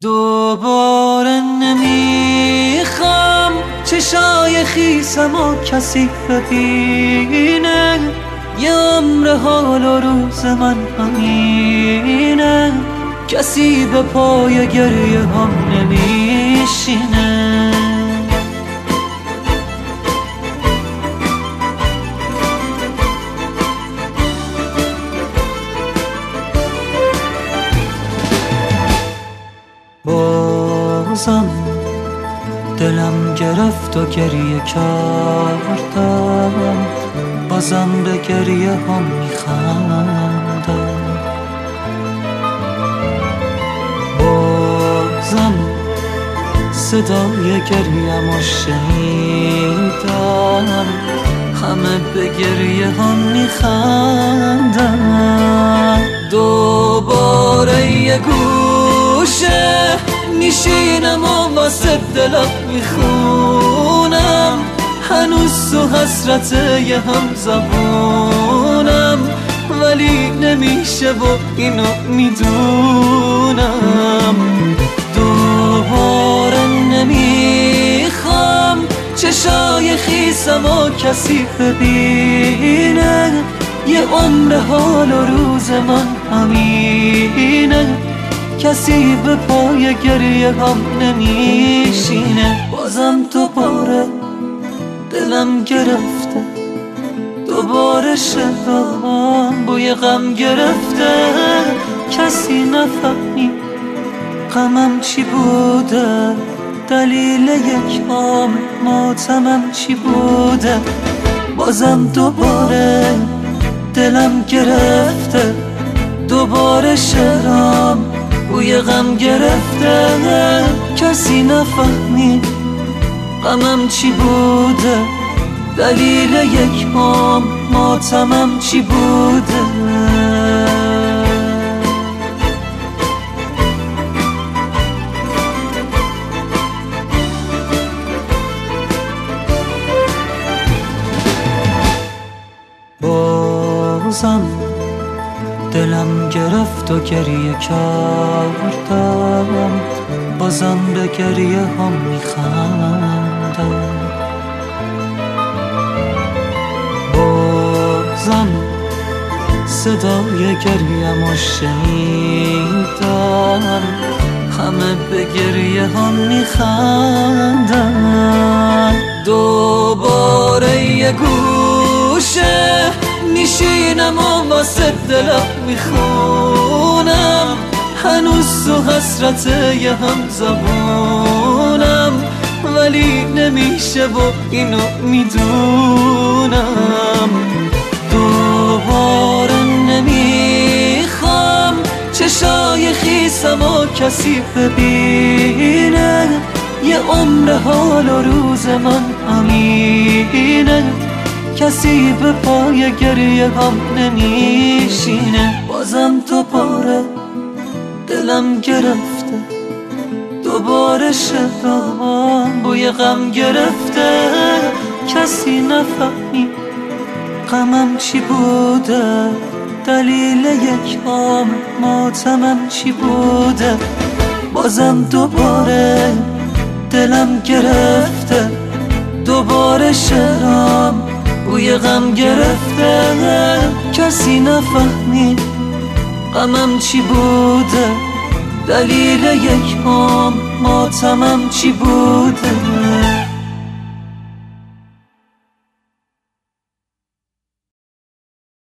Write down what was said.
دوباره نمیخوام چشای خیسم و کسی ببینه، یه عمر حال و روز من همینه، کسی به پای گریه هم نمیشینه. بازم دلم گرفت و گریه کردم، بازم به گریه هم میخندم، بازم صدای گریم و شنیدم، همه به گریه هم میخندم. دوباره یه گوشه میشینم و واسه دلم میخونم، هنوز تو حسرت یه هم زبونم، ولی نمیشه و اینو میدونم. دوباره نمیخوام چشای خیسم و کسی ببینه، یه عمر حال و روز من همینه، کسی به پای گریه هم نمیشینه. بازم دوباره دلم گرفته، دوباره شدم بوی غم گرفته، کسی نفهمید غمم چی بوده، دلیل یک عامر ماتمم چی بوده. بازم دوباره دلم گرفته، دوباره شدم بوی غم گرفته، کسی نفهمید غمم چی بوده، دلیل یک عمر ماتمم چی بوده. بازم دلم گرفت و گریه کردم، بازم به گریه هم میخندم، بازم صدای گریم و شنیدم، همه به گریه هم میخندم. دوباره یه گوشه میشینم و واسه دلم میخونم، هنوز تو حسرت یه هم زبونم، ولی نمیشه و اینو میدونم. دوباره نمیخوام چشای خیسم و کسی ببینه، یه عمر حال و روز من همینه، کسی به پای گریه هم نمیشینه. بازم دوباره دلم گرفته، دوباره شدم بوی غم گرفته، کسی نفهمید غمم چی بوده، دلیل یک عامر ماتمم چی بوده. بازم دوباره دلم گرفته، دوباره شدم بوی غم گرفته، کسی نفهمید غمم چی بوده، دلیل یک عمر ماتمم چی بوده.